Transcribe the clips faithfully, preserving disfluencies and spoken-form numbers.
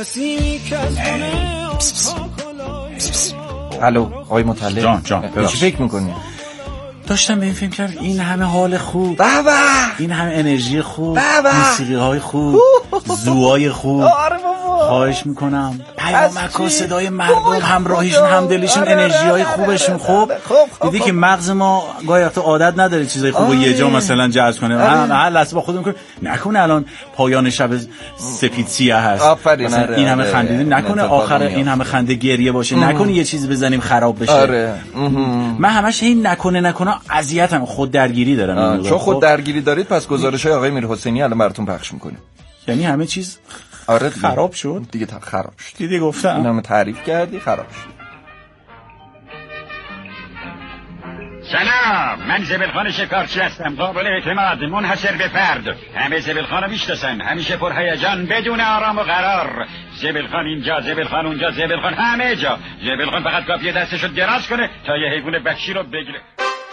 الو آقای مطلع. جان جان چی فکر میکنی؟ داشتم به این فکر کردم این همه حال خوب، بابا این همه انرژی خوب، بابا موسیقی های خوب، زوهای خوب. آره بابا خواهش میکنم پیامک و صدای مردم، همراهیشون، همدلیشون، انرژی های خوبشون. خب دیدی که مغز ما گاهی وقتا عادت نداره چیزای خوبو یه جا مثلا جذب کنه، هر لحظه با خودمون نکنه الان پایان شب سپید سیاه هست مثلا این همه خندیدیم، نکنه آخر این همه خنده گریه باشه، نکنه یه چیز بزنیم خراب بشه. آره من همش این نکنه نکنه اذیتم، خود درگیری دارم. چون خود درگیری دارید پس گزارش‌های آقای میرحسینی الان براتون پخش می‌کنیم. یعنی همه چیز آره خراب شد دیگه. خراب شد دیدی گفتم این همه تعریف کردی خراب شد. سلام، من زبلخان شکارچی هستم، قابل اعتماد، منحصر به فرد. همه زبلخان رو میشناسن، همیشه پر هیجان، بدون آرام و قرار. زبلخان اینجا، زبلخان اونجا، زبلخان همه جا. زبلخان فقط کافیه دستشو دراز کنه تا یه حیوان وحشی رو بگیره.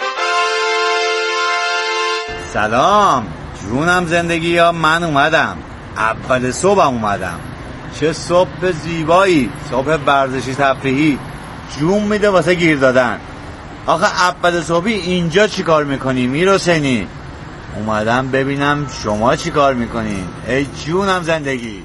سلام جونم زندگی ها، من اومدم اول صبحم اومدم. چه صبح زیبایی، صبح ورزشی تفریحی، جون میده واسه گیر دادن. آخه اول صبحی اینجا چی کار میکنی میرحسینی؟ اومدم ببینم شما چی کار میکنین. ای جونم زندگی.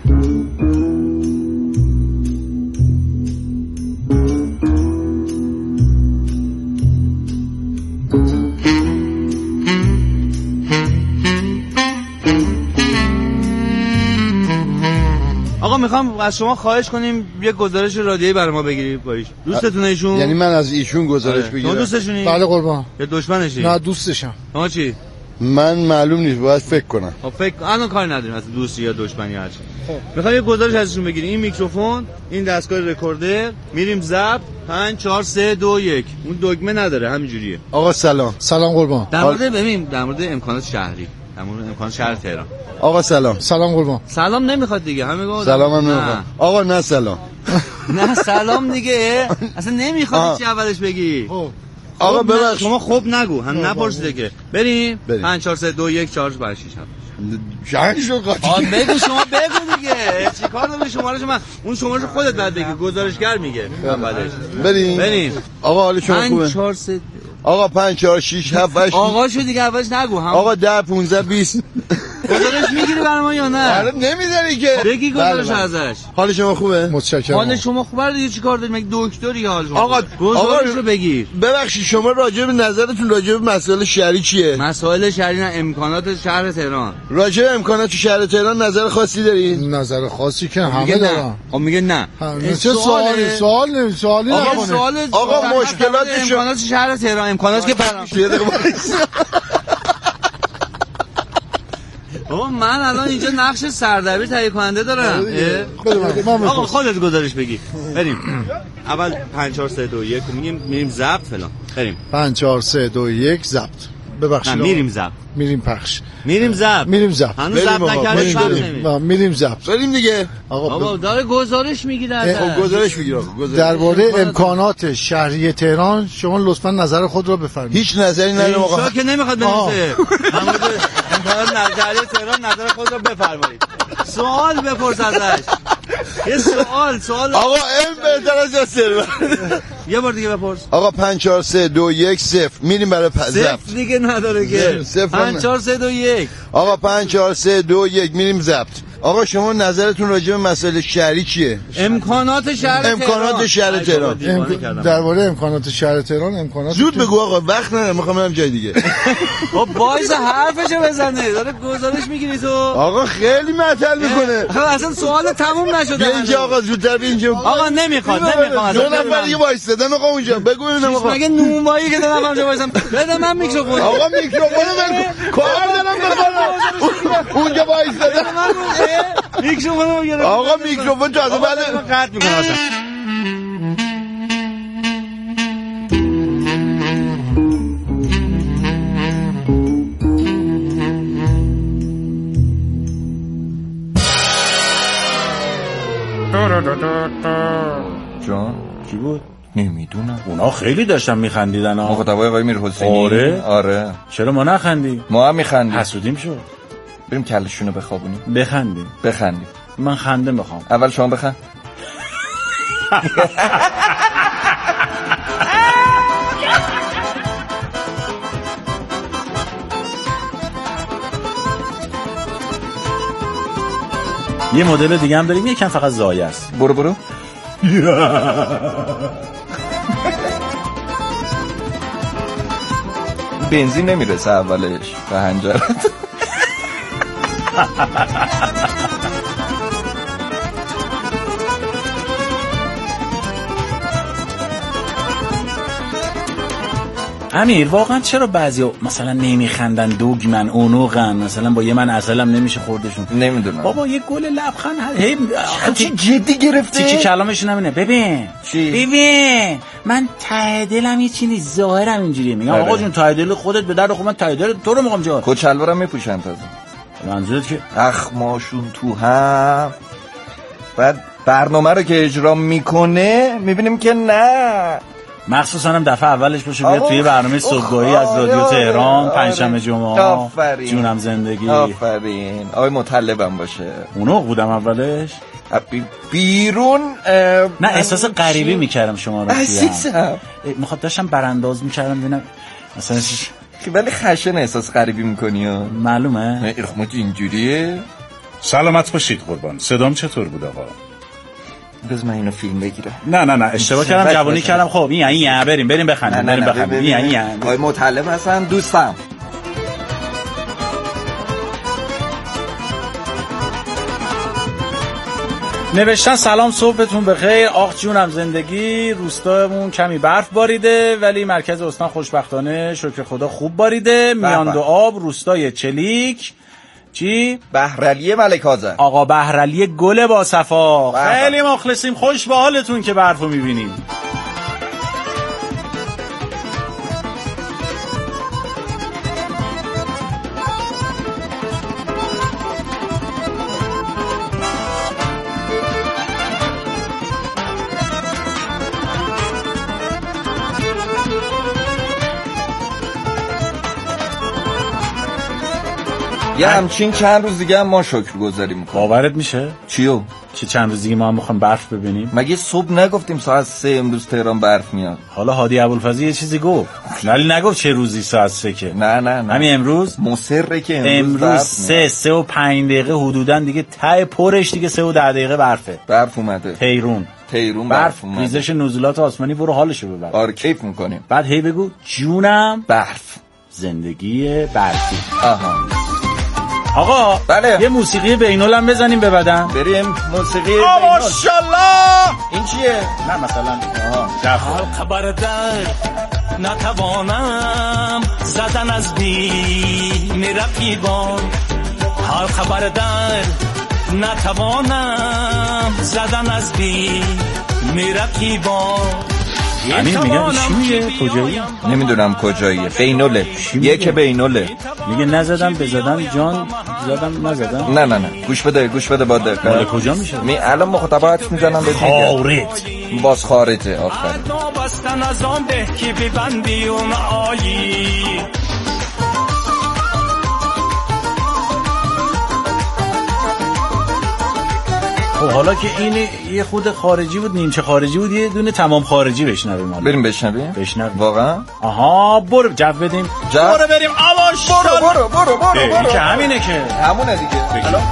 آقا میخوام از شما خواهش کنیم یه گزارش رادیویی برای ما بگیرید باش. دوستتونه ایشون؟ یعنی من از ایشون گزارش بگیرم؟ شما دوستشونی؟ بله قربان. یا دشمنشی؟ نه دوستشم. شما چی؟ من معلوم نیست، باید فکر کنم. خب فکر الان کاری نداریم از دوستی یا دشمنی هرچی. خب میخوام یه گزارش ازشون بگیریم. این میکروفون، این دستگاه رکوردر، میریم ضبط. پنج چهار سه دو یک. اون دگمه نداره، همینجوریه. آقا سلام. سلام قربان. در مورد ببین در مورد امکانات شهری، در مورد امکانات شهر تهران. آقا سلام. سلام قربان. سلام نمیخواد دیگه، همه گفت سلام هم نمیخواد. آقا نه سلام. نه سلام دیگه، اصلا نمیخواد چی اولش بگی. آقا ببخش شما خوب نگو، هم نپرسیده که. بریم پنج چهار سه دو یک چهار پنج شش جنگ شو قاطی. بگو شما بگو دیگه. چیکار داری شمارهش من؟ اون شمارهش خودت بعد بگی، گزارشگر میگه. بعدش بریم. بریم. آقا حال شما خوبه؟ پنج چهار سه آقا پنج چهار شش هفت هشت. آقا شو دیگه اولش نگو. هم آقا ده پانزده بیست. گزارش میگیری برای ما یا نه؟ آره نمیذاری که. بگی گزارش ازش. حال شما خوبه؟ متشکرم. حال شما خوبه دیگه، چیکار داری؟ مگه دکتری حال شما؟ آقا گزارش رو بگیر. ببخشید شما راجع به نظرتون راجع به مسائل شهری چیه؟ مسائل شهری نه، امکانات شهر تهران. راجع به امکانات شهر تهران نظر خاصی داری؟ نظر خاصی که همه دارن. خب میگه نه. چه سوالی؟ سوال نمی سوالی نکنه. آقا مشکلات امکانات شهر تهران، امکانات که برام بابا من الان اینجا نقش سردبیر تهیه کننده دارم. آقا خودت گزارش بگی. بریم. اول پنج چهار سه دو یک میگیم میریم ضبط فلان. بریم. پنج چهار سه دو یک ضبط. ببخشید. میریم ضبط. میریم پخش. میریم ضبط. میریم ضبط. هنوز ضبط نکردیم. بریم. میریم ضبط. بریم دیگه. آقا بابا داره گزارش میگیره. خب گزارش میگیره. درباره امکانات شهری تهران شما لطفا نظر خود را بفرمایید. هیچ نظری ندارم آقا. اینجا که نمیخواد بنویسه. امکانات نظری تهران نظر خود را بفرمایید. سوال بپرس ازش. یه سوال سوال آقا ام بهتر از سرور. یه بار دیگه بپرس. آقا پنج چهار سه دو یک صفر. میریم برای ضبط. صفر دیگه نداره که. پنج چهار سه دو یک. آقا پنج چهار سه دو یک میریم ضبط. آقا شما نظرتون راجع به مسائل شهری چیه؟ امکانات شهر تهران. امکانات شهر تهران. درباره امکانات شهر تهران امکانات زود بگو آقا، وقت ندارم، میخوام برم جای دیگه. خب وایس حرفشو بزنه، داره گزارش میگیری تو. آقا خیلی معطل میکنه. آقا اصلا سوال تموم نشده. بیا اینجا آقا، زودتر بیا اینجا. آقا نمیخواد نمیخواد. دو نفر دیگه وایسادن آقا اونجا. بگو ببینم آقا. مگه نونوایی که دارم اونجا وایسم. بده من میکروفون. آقا میکروفونو بگو. کار دارم بکنم. اونجا وایسادن. میکروفونو بگیر. آقا میکروفون تازه بعد قطع میکنه اصلا. جان چی بود؟ نمیدونم. اونا خیلی داشتن میخندیدن ها. مخاطبای آقای میرحسینی. آره آره. چرا ما نخندیم؟ ما هم میخندیم. حسودیم شد. بریم کلشونو بخوابونیم. بخندیم. بخندیم. من خنده میخوام. اول شما بخند. یه مدل دیگه هم داریم، یکم فقط زایه است. برو برو. بنزین نمیرسه اولش به هنجرت. امیر واقعا چرا بعضیا مثلا نمیخندن، دوگمن اونوغن، مثلا با یه من عسلم نمیشه خوردشون؟ نمیدونم بابا یه گل لبخند هی چی جدی گرفته؟ چی کلامشون همینه. ببین چی؟ ببین من ته دلم یه چیزی ظاهرم اینجوریه، میگم آقا جون ته دل خودت به در خود، من ته دل تو رو میگم جا. کچلوارم میپوشن تازه. منظورت که اخماشون تو هم، بعد برنامه رو که اجرا میکنه میبینیم که نه، مخصوصا هم دفعه اولش باشه بیاد توی برنامه صبحگاهی از رادیو تهران پنجشنبه جمعه. جونم زندگی. آفرین. آقای مطلبم باشه. اونو بودم اولش بیرون نه احساس غریبی میکردم شما رو. عزیزم میخواد داشتم برانداز میکردم ببینم مثلا که ولی خشن احساس غریبی میکنی ها. معلومه اخمت اینجوریه. سلامت باشید قربان. صدام چطور بود آقا؟ بذار من اینو فیلم بگیرم. نه نه نه اشتباه کردم، جوانی کردم. خب این این بریم بریم بخندیم بریم بخندیم. این این آقای مطلب هستن دوستم. نوشتن سلام صبحتون بخیر. آخ جونم زندگی، روستامون کمی برف باریده ولی مرکز استان خوشبختانه شکر خدا خوب باریده. میان دو آب روستای چلیک چی؟ بهرعلی ملک آذر. آقا بهرعلی گل با صفا. خیلی مخلصیم، خوش به حالتون که برفو میبینیم. یه همچین چند روز دیگه هم ما شکر گذاری میکنیم. باورت میشه؟ چیو؟ چه چند روز دیگه ما هم میخوایم برف ببینیم؟ مگه صبح نگفتیم ساعت سه امروز تهران برف میاد؟ حالا هادی ابوالفضلی یه چیزی گفت ولی نگفت چه روزی ساعت سه که. نه نه نه همین امروز مصره که امروز, امروز سه سه و پنج دقیقه حدوداً دیگه ته پرش دیگه سه و ده دقیقه برفه. برف اومده. تیرون تیرون برف, برف اومده. ریزش نزولات آسمانی برو حالشو ببر. آره کیف میکنیم. بعد هی بگو جونم برف زندگی برفی. آها آقا بله. یه موسیقی بینول هم بزنیم به بدن. بریم موسیقی بینول. ماشاءالله. این چیه؟ نه مثلا حال خبر در نتوانم زدن از بین رقیبان. حال خبر در نتوانم زدن از بین رقیبان. امیر میگه چی میگه؟ کجایی؟ نمیدونم کجاییه. بینوله. یک بینوله. میگه نزدم بزدم جان زدم نزدم. نه نه نه گوش بده گوش بده با دقت. مال کجا میشه؟ می الان مخاطبات میزنم به خارج. باز خارجه. آفرین. بستن از آن به کی ببندی اون آیی. خب حالا که این یه خود خارجی بود، نیمچه خارجی بود، یه دونه تمام خارجی بشنویم حالا. بریم بشنویم. بشنویم. واقعا؟ آها برو جو بدیم. جو؟ برو بریم. آواش برو برو برو برو این برو. که همینه که همونه دیگه. الان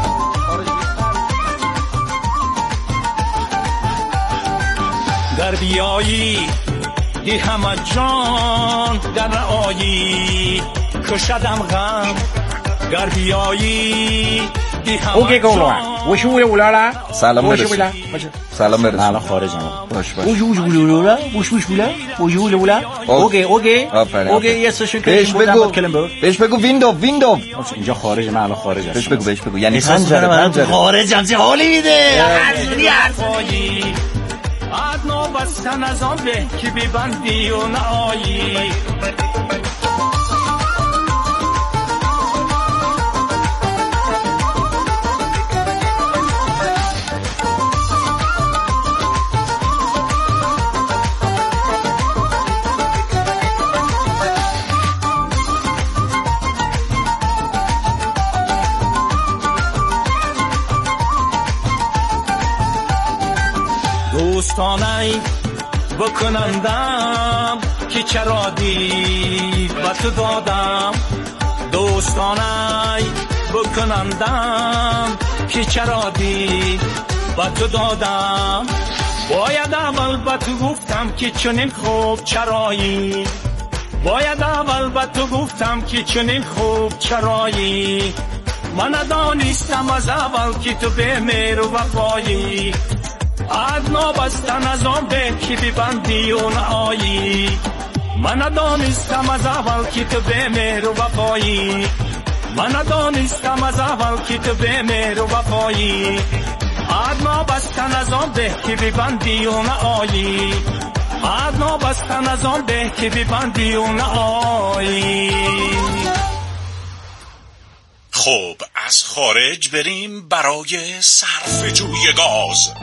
در بیایی دی همه جان در آیی کشدم غم. در بیایی دی همه جان. وشو ولالا سلام برس. سلام برس. الان خارجم. باش باش. وشو ولالا وشو ولا وشو ولا. اوکی اوکی. اوکی یه سشن بهش بگو. بهش بگو ویندو ویندو. اینجا خارج من الان خارج هستم. بهش بگو بهش بگو یعنی پنجره پنجره خارجم چه حالی میده. ادنا بستن از آن به کی ببندی و نایی. دوستانه بکنندم که چرا دید و تو دادم دوستانه بکنندم که چرا دید و تو دادم باید اول به تو گفتم که چنین خوب چرایی باید اول به تو گفتم که چنین خوب چرایی من ندانستم از اول که تو به مهر و وفایی ادنا بستن از آن به که ببندی و نهایی من ندانستم از اول که تو به مهر و وفایی من ندانستم از اول که تو به مهر و وفایی ادنا بستن از آن به که ببندی و نهایی ادنا بستن از آن به که ببندی و نهایی. خب از خارج بریم برای صرف جوی گاز.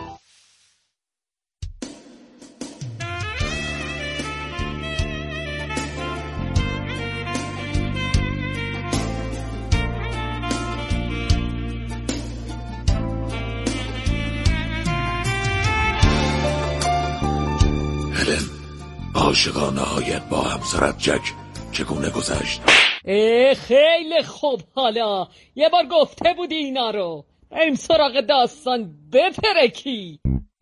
هلن، عاشقانه هایت با همسرت جک چگونه گذشت؟ خیلی خوب. حالا یه بار گفته بودی اینا رو. بریم سراغ داستان. بپرکی.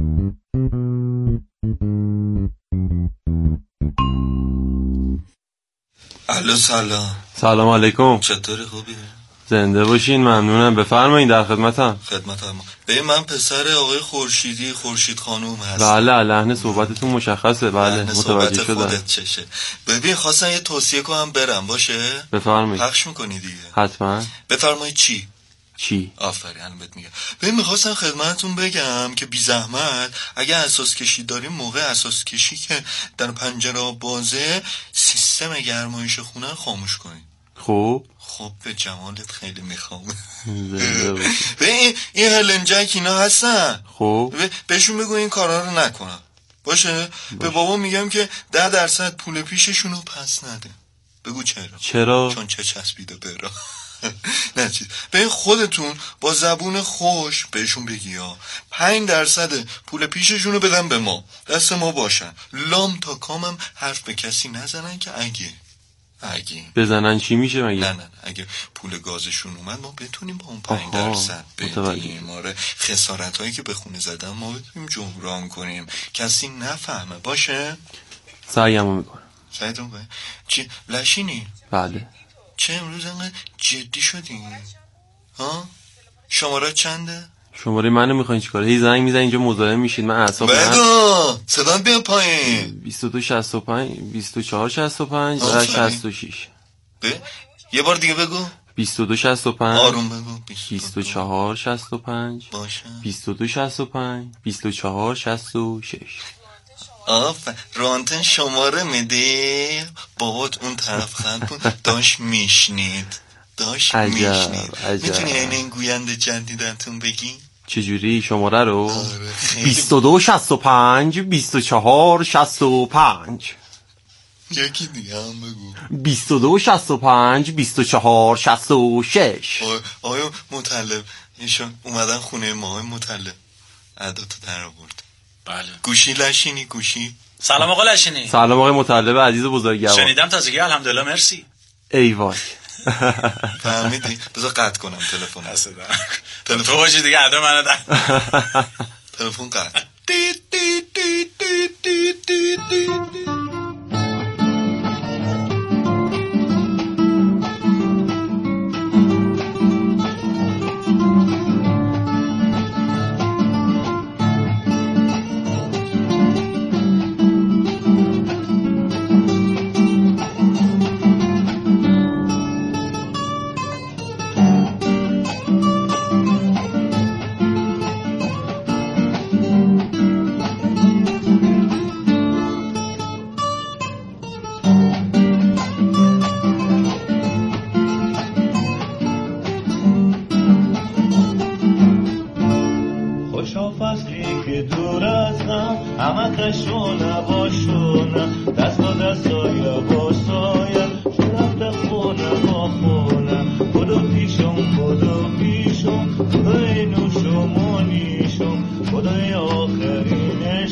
الو سلام. سلام علیکم. چطوری؟ خوبی؟ زنده باشین. ممنونم. بفرمایید در خدمتم. خدمتم. ببین من پسر آقای خورشیدی خورشید خانوم هستم. بله لحن صحبتتون مشخصه. بله متوجه شدم. خودت چشه. ببین خواستم یه توصیه کنم برم باشه؟ بفرمایید. پخش میکنی دیگه؟ حتما. بفرمایید. چی؟ چی؟ آفرین الان بهت میگم. ببین میخواستم خدمتتون بگم که بی زحمت اگه اساس کشی داریم موقع اساس کشی که در پنجره بازه سیستم گرمایش خونه خاموش کنید. خب خب به جمالت خیلی میخوام. ببین این هلن جک اینا هستن. خب بهشون بگو این کارا رو نکنم باشه, باشه. به بابا میگم که ده درصد پول پیششون رو پس نده. بگو چرا؟ چرا؟ چون چه چسبیده برا. نه چیز. به خودتون با زبون خوش بهشون بگی ها پنج درصد پول پیششون رو بدن به ما، دست ما باشن، لام تا کامم حرف به کسی نزنن که اگه اگه بزنن چی میشه مگه؟ نه نه نه اگه پول گازشون اومد ما بتونیم با اون پنج درصد بدیم. آره خسارت هایی که به خونه زدن ما بتونیم جبران کنیم، کسی نفهمه. باشه سعیمو میکنم. سعیتون کنیم. چی لشینی؟ بله. چه امروز انقدر جدی شدی؟ ها؟ شماره چنده؟ شماره منو میخواین چیکاره؟ هی زنگ میزنین اینجا مزاحم میشید. من اعصاب بگو صدا بیا پایین. بیست و دو شصت و پنج بیست و چهار شصت و پنج و شصت و شش. به یه بار دیگه بگو. بیست و دو شصت و پنج آروم بگو. بیست و چهار شصت و پنج باشه. بیست و دو شصت و پنج بیست و چهار شصت و شش. آف رانتن شماره میده. بابات اون طرف خط بود داشت میشنید داشت میشنید. میتونی این این گوینده جدیدتون بگی؟ چجوری شماره رو؟ بیست و دو شصت و پنج بیست و چهار شصت و پنج. یکی دیگه هم بگو. بیست و دو شصت و پنج بیست و چهار شصت و شش. آیا مطلب ایشون اومدن خونه ما های مطلب عداتو در آورد. بله. گوشی لشینی گوشی. سلام آقا لشینی. سلام آقای مطلب عزیز و بزرگوار. شنیدم تازگی الحمدلله مرسی. ای وای. فهمیدی؟ بذار قطع کنم تلفن. تلفن تو باشی دیگه ادا منو در. تلفن قطع. خدای آخرین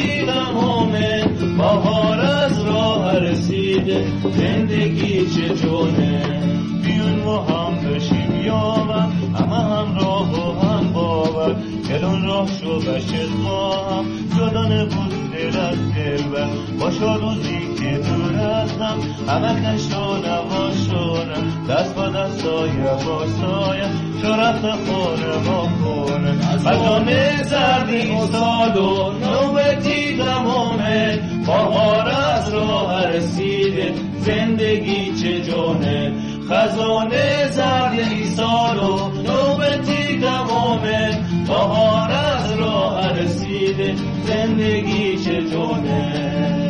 تیغم آمد بهار از راه رسیده زندگی چه جونه بیون ما هم بشیم یاور همه هم راه و هم باور گلون راه شو بشت ما هم جدا نبود دل از دل بر باشا روزی که دور ازم همه کشتا نباشانم دست با دست سایه با سایه شرف خونه با خونه مجانه زردی سال و نوبتی غم آمد بهار از راه رسیده زندگی چه جونه خزانه زردی سال و نوبتی غم آمد بهار از راه رسیده زندگی چه جونه.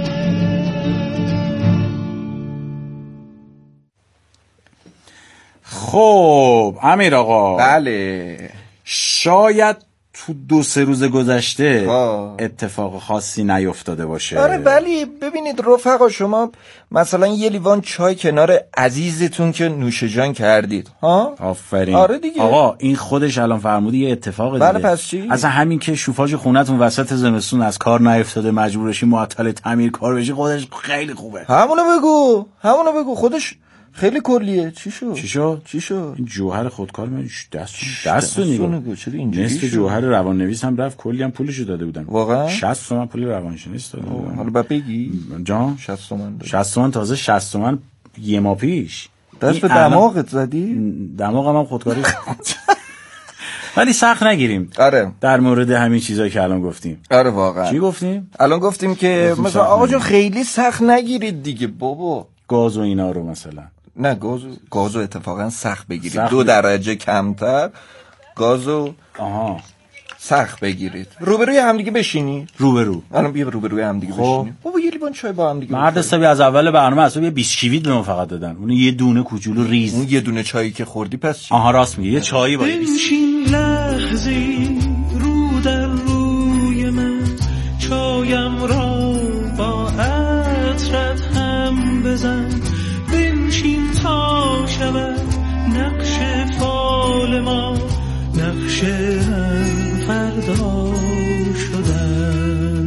خب امیر آقا، بله، شاید تو دو سه روز گذشته اتفاق خاصی نیفتاده باشه. آره ولی ببینید رفقا، شما مثلا یه لیوان چای کنار عزیزتون که نوش جان کردید ها. آفرین. آره دیگه آقا این خودش الان فرمودی یه اتفاق دیگه. بله پس چی؟ اصلا همین که شوفاژ خونتون وسط زمستون از کار نیفتاده مجبور بشی معطل تعمیر کار بشی خودش خیلی خوبه. همونو بگو همونو بگو خودش خیلی کلیه. چی شد؟ چی شد؟ چی شد؟ این جوهر خودکار من دست دست نگاه. چرا اینجوری نصف جوهر روان نویس هم رفت، کلی هم پولشو داده بودن. واقعا؟ شصت تومن پول روانشناس داده بودن. حالا بعد بگی جان شصت تومن داد. شصت تومن تازه شصت تومن یه ماه پیش. دست به دماغت زدی؟ دماغم هم خودکاری. ولی سخت نگیریم. آره. در مورد همین چیزایی که الان گفتیم. آره واقعا. چی گفتیم؟ الان گفتیم که مثلا آقا جون خیلی سخت نگیرید دیگه بابا. گاز و اینا رو مثلا. نه گازو گازو اتفاقا سخت بگیرید سخت دو درجه کمتر گازو آها سخت بگیرید روبروی همدیگه بشینید روبرو الان بیا روبروی همدیگه بشینید بابا یه لیوان چای با همدیگه مرد حسابی از اول برنامه اصلا یه بیسکویت به ما فقط دادن اون یه دونه کوچولو ریز اون یه دونه چایی که خوردی پس چی؟ آها راست میگه یه چایی با بنشین لحظی رو در روی من چایم را با عطرت هم بزن بنشین تا شود نقش فال ما نقش هم فردا شدن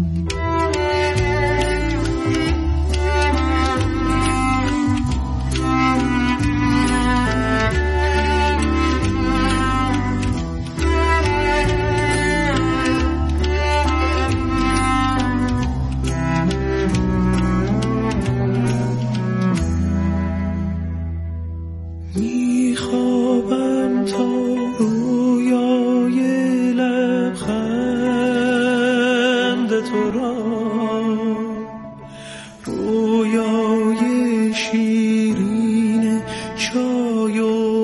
میخوابم تا رویای لبخند تو را رویای شیرین چای و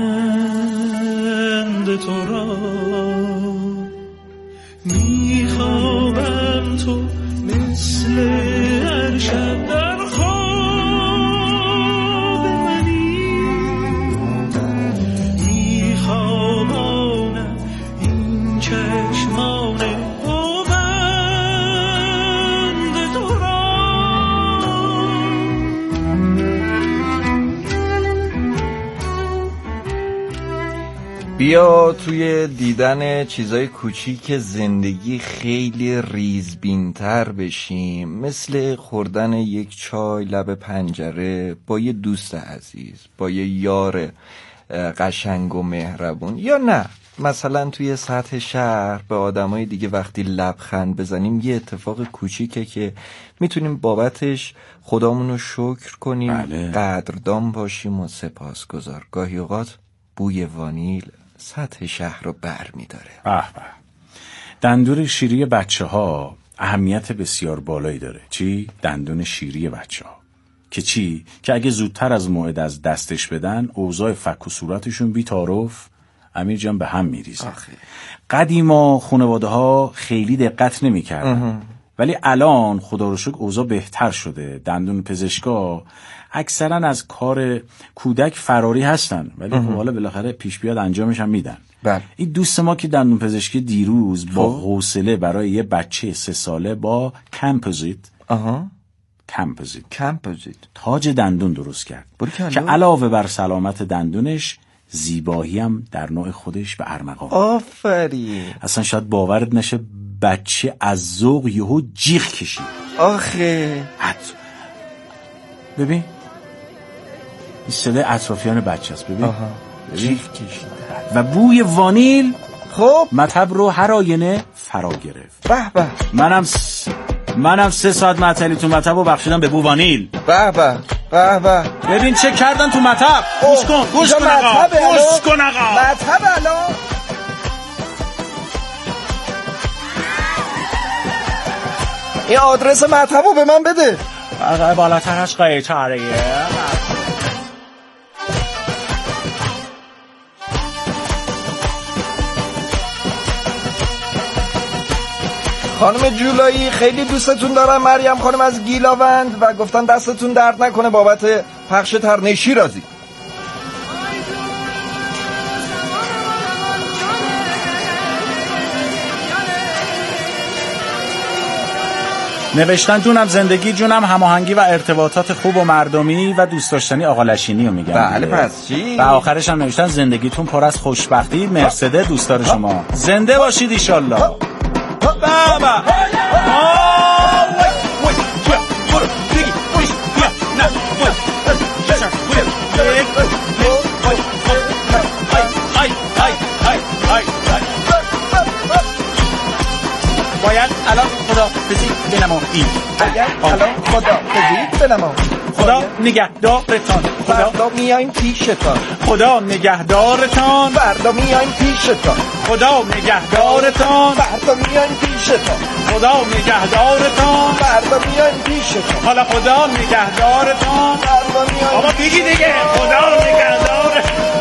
قند تو را میخوابم تو مثل هر شب در خواب منی میخوابانم این چشمان بند تو را بیا توی دیدن چیزای کوچیک زندگی خیلی ریزبین‌تر بشیم، مثل خوردن یک چای لب پنجره با یه دوست عزیز، با یه یار قشنگ و مهربون، یا نه مثلا توی سطح شهر به آدمای دیگه وقتی لبخند بزنیم یه اتفاق کوچیکه که میتونیم بابتش خدامونو شکر کنیم. بله. قدردان باشیم و سپاسگزار. گاهی اوقات بوی وانیل سطح شهر رو بر میداره. به به. دندون شیری بچه ها اهمیت بسیار بالایی داره. چی؟ دندون شیری بچه ها که چی؟ که اگه زودتر از موعد از دستش بدن اوضاع فک و صورتشون بی تعارف امیر جان به هم میریزه. قدیما خانواده ها خیلی دقت نمی کردن، ولی الان خدا رو شکر اوضاع بهتر شده. دندون پزشکا اکثرا از کار کودک فراری هستن، ولی خب حالا بالاخره پیش بیاد انجامش هم میدن. بله. این دوست ما که دندون پزشکی دیروز با حوصله برای یه بچه سه ساله با کمپوزیت آها کمپوزیت کمپوزیت تاج دندون درست کرد که علاوه بر سلامت دندونش زیبایی هم در نوع خودش به ارمغان. آفرین. اصلا شاید باورت نشه بچه از ذوق یهو جیغ کشید. آخه حت ببین این صدای اطرافیان بچه است. ببین جیغ کشید و بوی وانیل خب مطب رو هر آینه فرا گرفت. به به منم س... منم سه ساعت معطلی تو مطب رو بخشیدم به بو وانیل. به به به به ببین چه کردن تو مطب. گوش کن گوش کن آقا گوش کن آقا مطب الان این آدرس مطب رو به من بده. آقا بالاترش قیچاریه. خانم جولایی خیلی دوستتون دارم. مریم خانم از گیلاوند و گفتن دستتون درد نکنه بابت پخش ترانه شیرازی. نوشتن جونم زندگی جونم هماهنگی و ارتباطات خوب و مردمی و دوست داشتنی آقا لشینی رو میگن. بله پس چی؟ و آخرش هم نوشتن زندگیتون پر از خوشبختی. مرسده دوستدار شما. زنده باشید ایشالله. بابا باید الان خدا بزید بنمایی. باید الان خدا بزید بنمایی. خدا نگهدارتان. فردا میایم پیشتان. خدا نگهدارتان. فردا میایم پیشتان. خدا نگهدارتان. فردا میایم پیشتان. خدا نگهدارتان. فردا میایم پیشتان. حالا خدا نگهدارتان. فردا میایم. بابا بگی دیگه خدا نگهدارتان.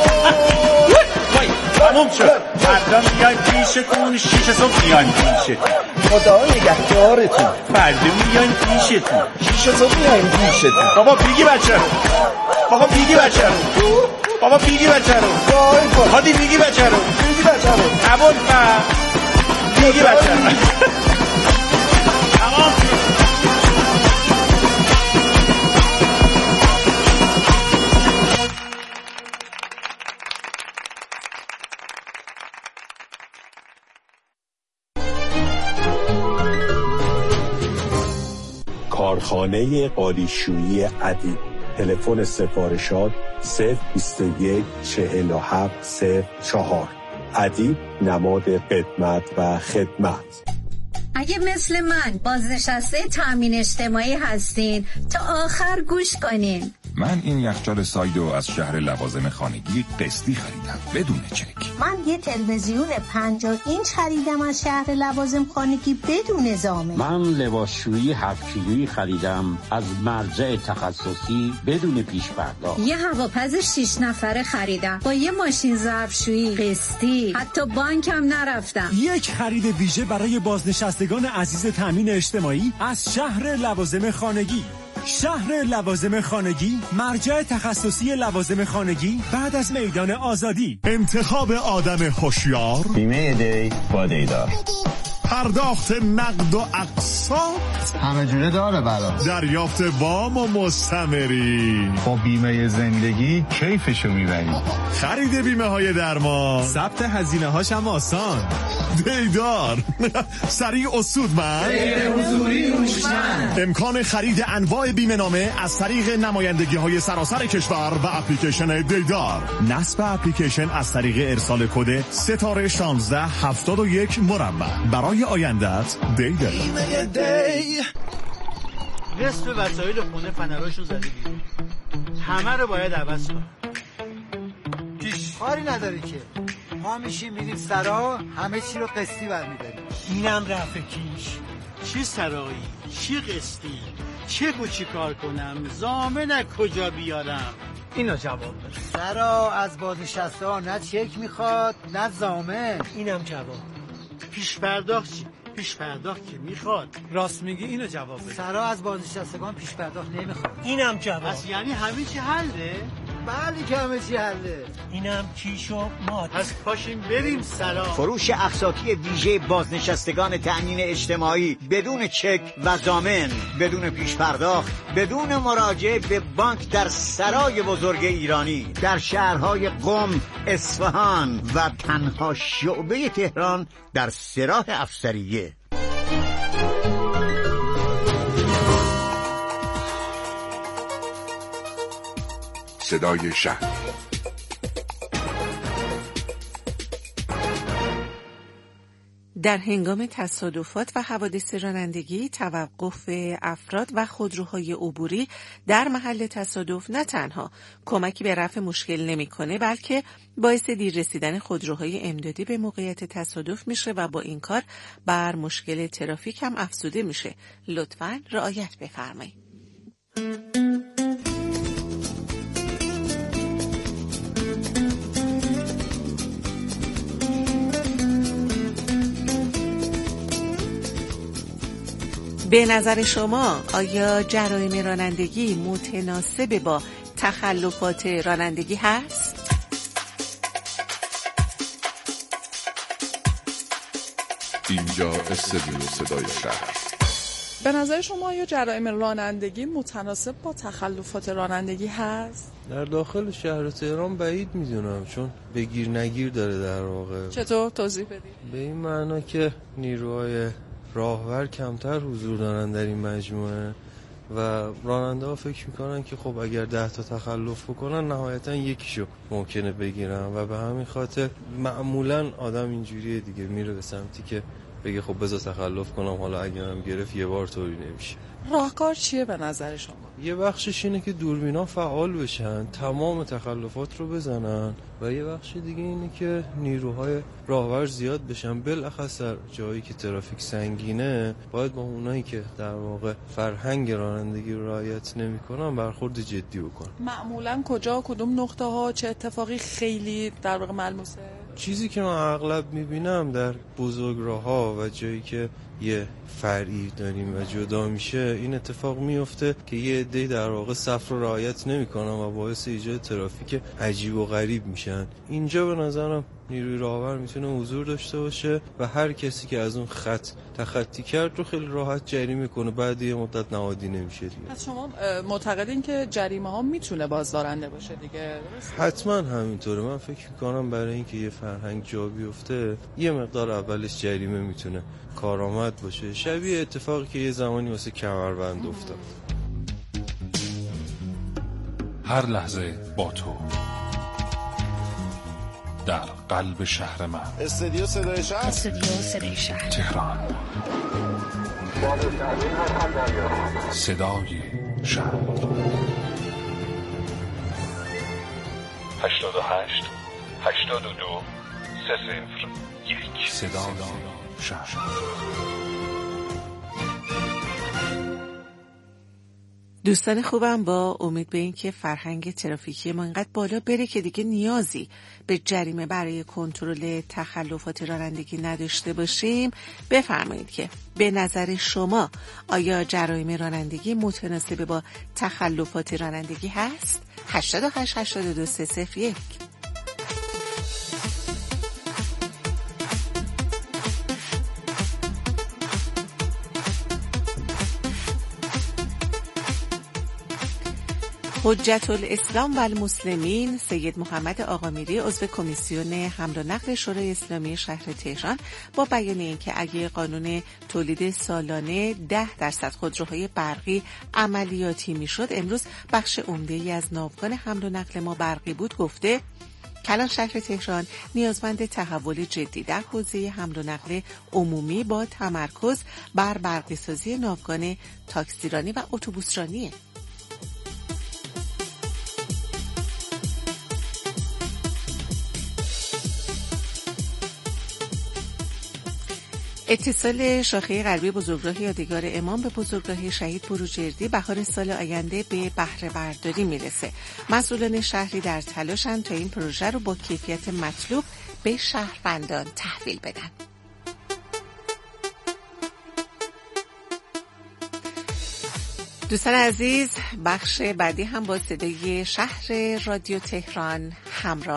تموم شد. فردا میایم پیشتون. شیش صبح میایم پیشتون. خدا نگهدارتون. فردا میایم پیشتون. شیش صبح میایم پیشتون. بابا بیگی بچه رو. بابا بیگی بچه رو. بابا بیگی بچه رو. هادی بیگی بچه رو. بیگی بچه رو. قبول کن. بیگی بچه رو. تمام کارخانه قالیشویی ادیب. تلفن سفارشات صفر بیست و یک چهل و هفت صفر چهار. ادیب نماد قدمت و خدمت. اگه مثل من بازنشسته تامین اجتماعی هستین تا آخر گوش کنین. من این یخچال سایدو از شهر لوازم خانگی قسطی خریدم بدون چک. من یه تلویزیون پنجاه اینچ خریدم از شهر لوازم خانگی بدون ضامن. من لباسشویی هفت کیلویی خریدم از مرجع تخصصی بدون پیش پرداخت. یه هواپز شش نفره خریدم با یه ماشین ظرفشویی قسطی. حتی بانکم نرفتم. یک خرید ویژه برای بازنشستگان عزیز تامین اجتماعی از شهر لوازم خانگی. شهر لوازم خانگی، مرجع تخصصی لوازم خانگی بعد از میدان آزادی. انتخاب آدم هوشیار، بیمه دی با دیدار، پرداخت نقد و اقساط همه جوره داره برا، دریافت وام و مستمری. با بیمه زندگی کیفشو میبری. خرید بیمه های درمان، ثبت هزینه هاش هم آسان. دیدار سریع و سودمند. حضوری هوشمند. امکان خرید انواع بیمه نامه از طریق نمایندگی های سراسر کشور و اپلیکیشن دیدار. نصب اپلیکیشن از طریق ارسال کد ستاره شانزده هفتاد و یک مربع. برای آیندت دیدار. دی نصف وسایل خونه فنراشون زده بیرون. همه رو باید عوض کن. پیش کاری نداره که ما میشیم میریم سرا همه چی رو قسطی برمیداریم. اینم رفع کیش. چی سرایی؟ چی قسطی؟ چه و چی کار کنم؟ ضامن کجا بیارم؟ اینو جواب بده. سرا از بازنشسته ها نه چک میخواد نه ضامن. اینم جواب. پیش پرداخت چی؟ پیش پرداخت که میخواد. راست میگی، اینو جواب بده. سرا از بازنشستگان پیش پرداخت نمیخواد. اینم جواب. پس یعنی همه چی حله؟ بله که همه چی حله. اینم کیش و ماد. پس پاشیم بریم سلام. فروش اقساطی ویژه بازنشستگان تأمین اجتماعی بدون چک و ضامن، بدون پیش پرداخت، بدون مراجعه به بانک در سرای بزرگ ایرانی در شهرهای قم، اصفهان و تنها شعبه تهران در سراح افسریه. صدای شهر. در هنگام تصادفات و حوادث رانندگی، توقف افراد و خودروهای عبوری در محل تصادف نه تنها کمکی به رفع مشکل نمی‌کنه، بلکه باعث دیر رسیدن خودروهای امدادی به موقعیت تصادف میشه و با این کار بر مشکل ترافیک هم افزوده میشه. لطفاً رعایت بفرمایید. به نظر شما آیا جرایم رانندگی متناسب با تخلفات رانندگی هست؟ اینجا استودیو صدای شهر. به نظر شما آیا جرایم رانندگی متناسب با تخلفات رانندگی هست؟ در داخل شهر تهران بعید میدونم، چون بگیر نگیر داره در واقع. چطور توضیح بدید؟ به این معنا که نیروهای راهور کمتر حضور دارن در این مجموعه و راننده ها فکر میکنن که خب اگر ده تا تخلف بکنن نهایتا یکیشو ممکنه بگیرن و به همین خاطر معمولا آدم اینجوریه دیگه، میره به سمتی که بگه خب بذار تخلف کنم، حالا اگرم گرفت یه بار طوری نمیشه. راهکار چیه به نظر شما؟ یه بخشش اینه که دوربینا فعال بشن، تمام تخلفات رو بزنن و یه بخش دیگه اینه که نیروهای راهور زیاد بشن، بالاخص در جایی که ترافیک سنگینه باید با اونایی که در واقع فرهنگ رانندگی رو رعایت نمی‌کنن برخورد جدی بکنن. معمولا کجا، کدوم نقطه ها، چه اتفاقی خیلی در واقع ملموسه؟ چیزی که من اغلب میبینم در بزرگراه‌ها و جایی که یه فرعی داریم و جدا میشه این اتفاق میفته که یه عده در واقع صف رو رعایت نمیکنن و باعث ایجاد ترافیک عجیب و غریب میشن. اینجا به نظرم نیروی راهور میتونه حضور داشته باشه و هر کسی که از اون خط تخطی کرد رو خیلی راحت جریمه کنه، بعد یه مدت نهادی نمیشه دیگه. پس شما معتقدین که جریمه ها میتونه بازدارنده باشه دیگه؟ حتما همینطوره. من فکر میکنم برای اینکه یه فرهنگ جا بیفته یه مقدار اولش جریمه میتونه کارآمد باشه، شبیه اتفاقی که یه زمانی واسه کمربند افتاد. هر لحظه با تو در قلب شهر من. استودیو صدای شهر. استودیو صدای شهر تهران. صدای شهر. هشتاد و هشت هشتاد و دو سه صفر یک. صدای شهر. دوستان خوبم، با امید به این که فرهنگ ترافیکی ما اینقدر بالا بره که دیگه نیازی به جریمه برای کنترل تخلفات رانندگی نداشته باشیم، بفرمایید که به نظر شما آیا جرایم رانندگی متناسب با تخلفات رانندگی هست؟ هشتاد و هشت هشتاد و دو سه صفر یک. حجت الاسلام و المسلمین سید محمد آقامیری عضو کمیسیون حمل و نقل شورای اسلامی شهر تهران با بیان اینکه اگه قانون تولید سالانه ده درصد خودروهای برقی عملیاتی میشد، امروز بخش عمده‌ای از ناوگان حمل و نقل ما برقی بود، گفته کلان شهر تهران نیازمند تحول جدی در حوزه حمل و نقل عمومی با تمرکز بر برقی سازی ناوگان تاکسیرانی و اتوبوسرانیه. اتصال شاخه غربی بزرگراه یادگار امام به بزرگراه شهید بروجردی بهار سال آینده به بهره برداری میرسه. مسئولان شهری در تلاشن تا این پروژه رو با کیفیت مطلوب به شهروندان تحویل بدن. دوستان عزیز، بخش بعدی هم با صدای شهر رادیو تهران همراه